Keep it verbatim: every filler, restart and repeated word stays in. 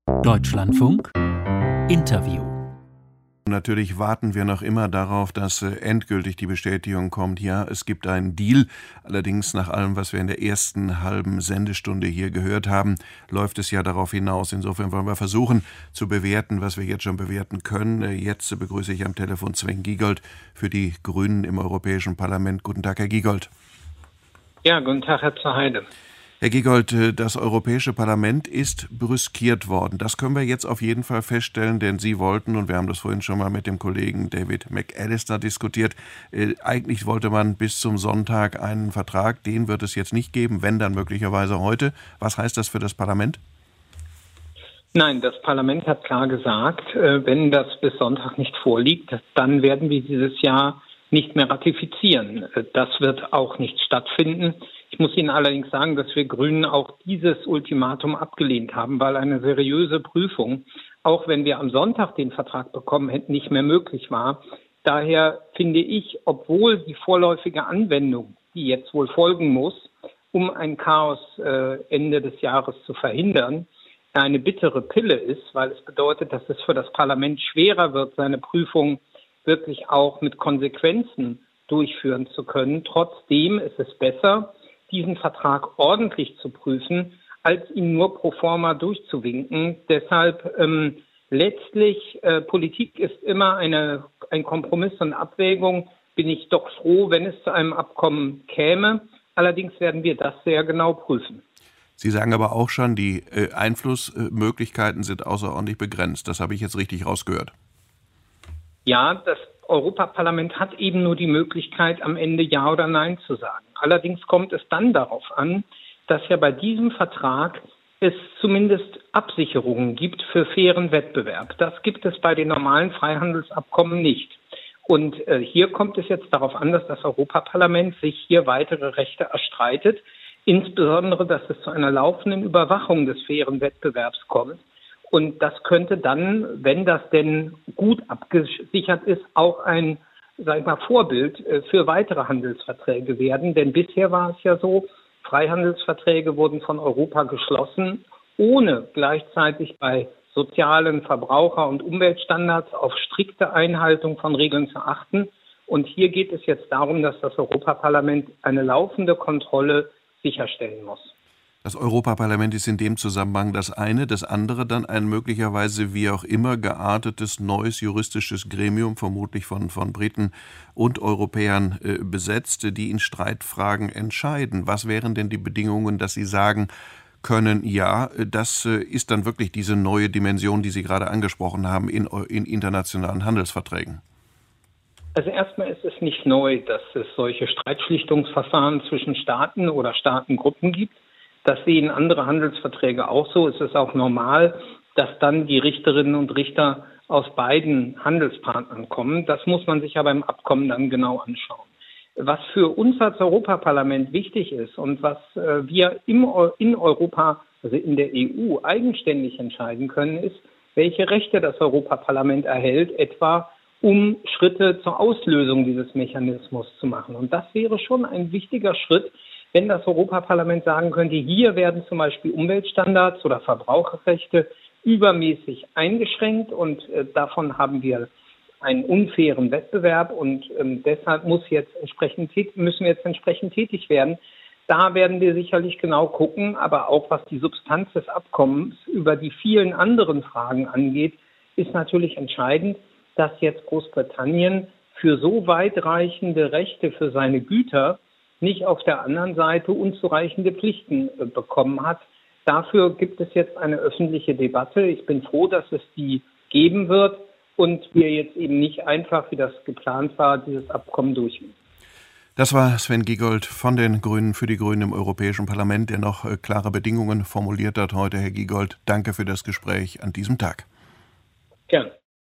Deutschlandfunk Interview. Natürlich warten wir noch immer darauf, dass äh, endgültig die Bestätigung kommt, ja, es gibt einen Deal. Allerdings nach allem, was wir in der ersten halben Sendestunde hier gehört haben, läuft es ja darauf hinaus. Insofern wollen wir versuchen zu bewerten, was wir jetzt schon bewerten können. Äh, jetzt begrüße ich am Telefon Sven Giegold für die Grünen im Europäischen Parlament. Guten Tag, Herr Giegold. Ja, guten Tag, Herr Zerheide. Herr Giegold, das Europäische Parlament ist brüskiert worden. Das können wir jetzt auf jeden Fall feststellen, denn Sie wollten, und wir haben das vorhin schon mal mit dem Kollegen David McAllister diskutiert, äh, eigentlich wollte man bis zum Sonntag einen Vertrag, den wird es jetzt nicht geben, wenn dann möglicherweise heute. Was heißt das für das Parlament? Nein, das Parlament hat klar gesagt, äh, wenn das bis Sonntag nicht vorliegt, dann werden wir dieses Jahr nicht mehr ratifizieren. Äh, das wird auch nicht stattfinden. Ich muss Ihnen allerdings sagen, dass wir Grünen auch dieses Ultimatum abgelehnt haben, weil eine seriöse Prüfung, auch wenn wir am Sonntag den Vertrag bekommen hätten, nicht mehr möglich war. Daher finde ich, obwohl die vorläufige Anwendung, die jetzt wohl folgen muss, um ein Chaos äh, Ende des Jahres zu verhindern, eine bittere Pille ist, weil es bedeutet, dass es für das Parlament schwerer wird, seine Prüfung wirklich auch mit Konsequenzen durchführen zu können. Trotzdem ist es besser, diesen Vertrag ordentlich zu prüfen, als ihn nur pro forma durchzuwinken. Deshalb ähm, letztlich, äh, Politik ist immer eine, ein Kompromiss und Abwägung. Bin ich doch froh, wenn es zu einem Abkommen käme. Allerdings werden wir das sehr genau prüfen. Sie sagen aber auch schon, die äh, Einflussmöglichkeiten sind außerordentlich begrenzt. Das habe ich jetzt richtig rausgehört. Ja, das Europaparlament hat eben nur die Möglichkeit, am Ende Ja oder Nein zu sagen. Allerdings kommt es dann darauf an, dass ja bei diesem Vertrag es zumindest Absicherungen gibt für fairen Wettbewerb. Das gibt es bei den normalen Freihandelsabkommen nicht. Und äh, hier kommt es jetzt darauf an, dass das Europaparlament sich hier weitere Rechte erstreitet, insbesondere, dass es zu einer laufenden Überwachung des fairen Wettbewerbs kommt. Und das könnte dann, wenn das denn gut abgesichert ist, auch ein, sag ich mal, Vorbild für weitere Handelsverträge werden. Denn bisher war es ja so, Freihandelsverträge wurden von Europa geschlossen, ohne gleichzeitig bei sozialen Verbraucher- und Umweltstandards auf strikte Einhaltung von Regeln zu achten. Und hier geht es jetzt darum, dass das Europaparlament eine laufende Kontrolle sicherstellen muss. Das Europaparlament ist in dem Zusammenhang das eine, das andere dann ein möglicherweise wie auch immer geartetes neues juristisches Gremium, vermutlich von, von Briten und Europäern äh, besetzt, die in Streitfragen entscheiden. Was wären denn die Bedingungen, dass Sie sagen können, ja, das äh, ist dann wirklich diese neue Dimension, die Sie gerade angesprochen haben, in, in internationalen Handelsverträgen? Also erstmal ist es nicht neu, dass es solche Streitschlichtungsverfahren zwischen Staaten oder Staatengruppen gibt. Das sehen andere Handelsverträge auch so. Es ist auch normal, dass dann die Richterinnen und Richter aus beiden Handelspartnern kommen. Das muss man sich ja beim Abkommen dann genau anschauen. Was für uns als Europaparlament wichtig ist und was äh, wir im, in Europa, also in der E U, eigenständig entscheiden können, ist, welche Rechte das Europaparlament erhält, etwa um Schritte zur Auslösung dieses Mechanismus zu machen. Und das wäre schon ein wichtiger Schritt, wenn das Europaparlament sagen könnte, hier werden zum Beispiel Umweltstandards oder Verbraucherrechte übermäßig eingeschränkt und äh, davon haben wir einen unfairen Wettbewerb und ähm, deshalb muss jetzt entsprechend, müssen wir jetzt entsprechend tätig werden. Da werden wir sicherlich genau gucken, aber auch was die Substanz des Abkommens über die vielen anderen Fragen angeht, ist natürlich entscheidend, dass jetzt Großbritannien für so weitreichende Rechte für seine Güter nicht auf der anderen Seite unzureichende Pflichten äh, bekommen hat. Dafür gibt es jetzt eine öffentliche Debatte. Ich bin froh, dass es die geben wird und wir jetzt eben nicht einfach, wie das geplant war, dieses Abkommen durchführen. Das war Sven Giegold von den Grünen für die Grünen im Europäischen Parlament, der noch äh, klare Bedingungen formuliert hat heute. Herr Giegold, danke für das Gespräch an diesem Tag. Gerne.